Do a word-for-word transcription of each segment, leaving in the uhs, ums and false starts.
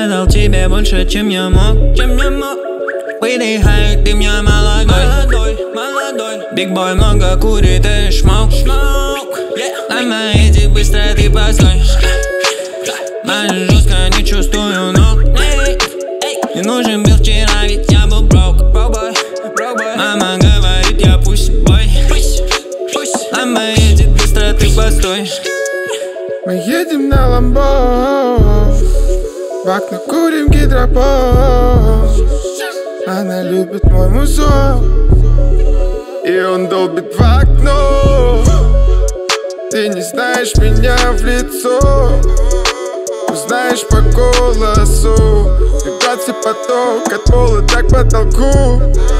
Я дал тебе больше, чем я мог, чем я мог. Выдыхай, ты меня молодой, молодой, молодой. Биг бой много курит и шмок, шмок. На моей быстро ты постой. Мать жестко не чувствую ног. Не нужен был вчера, ведь я был брок. Мама говорит, я пусть-бой. Мама едет быстро, ты постой. Мы едем на ламбо, в окна курим гидропон. Она любит мой музон, и он долбит в окно. Ты не знаешь меня в лицо, узнаешь по голосу. Вибрация поток от пола так к потолку.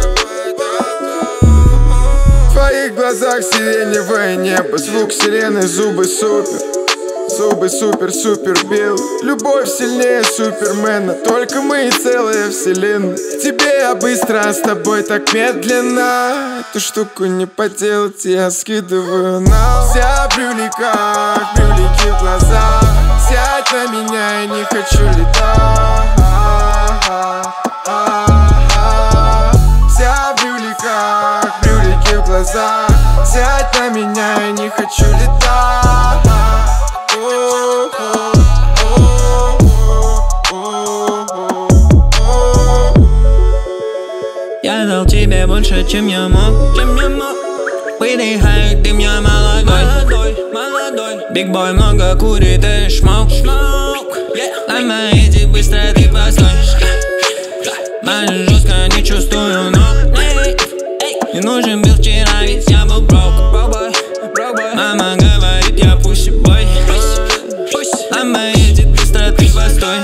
В твоих глазах сиреневое небо, звук сирены, зубы супер. Зубы супер-супер бел. Любовь сильнее супермена, только мы и целая вселенная. К тебе я быстро, а с тобой так медленно. Эту штуку не поделать, я скидываю на. Вся в брюликах, брюлики в глазах. Сядь на меня, я не хочу летать. Вся в брюликах, брюлики в глазах. Сядь на меня, я не хочу летать. Я дал тебе больше, чем я мог, чем я мог. Выдыхай, ты меня молодой, молодой, молодой. Биг бой много курит и шмок, шмок. На моей быстро ты постой. Мать жестко не чувствую ног. Не нужен был вчера, ведь я был брок. Мама говорит, я пусть-бой. Мама едет быстро, ты постой.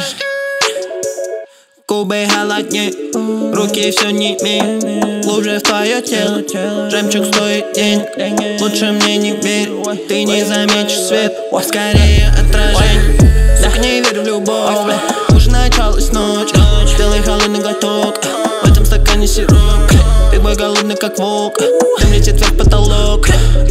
Губы холоднее, руки все не имеют. Глубже в твое тело, жемчуг стоит денег. Лучше мне не верь, ты не заметишь свет. Скорее отражение, так не верю в любовь. Уже началась ночь, сделай холодный глоток. В этом стакане сироп, биг бой голодный как волк. Дым летит вверх потолок.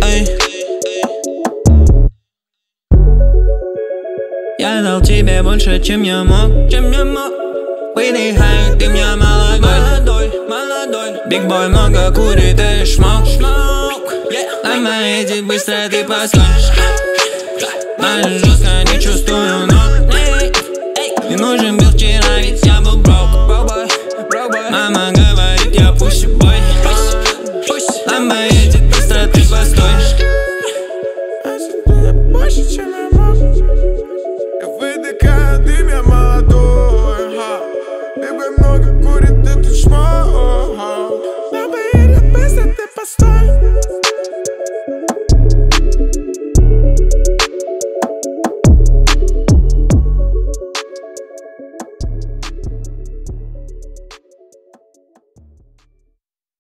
Я дал тебе больше, чем я мог, чем я мог. Выдыхай, ты меня молодой, молодой, молодой. Биг бой много курит и шмок, шмок. На моей быстро ты постой. Мать жестко не чувствую ног. Не нужен был вчера, ведь я был брок. Мама говорит, я пусть-бой. Мама едет быстро, ты постой. Больше, чем я мог. Я выдыхаю, ты меня молодой. Биг бой много курит, и тут шмок. Мама едет быстро, ты постой.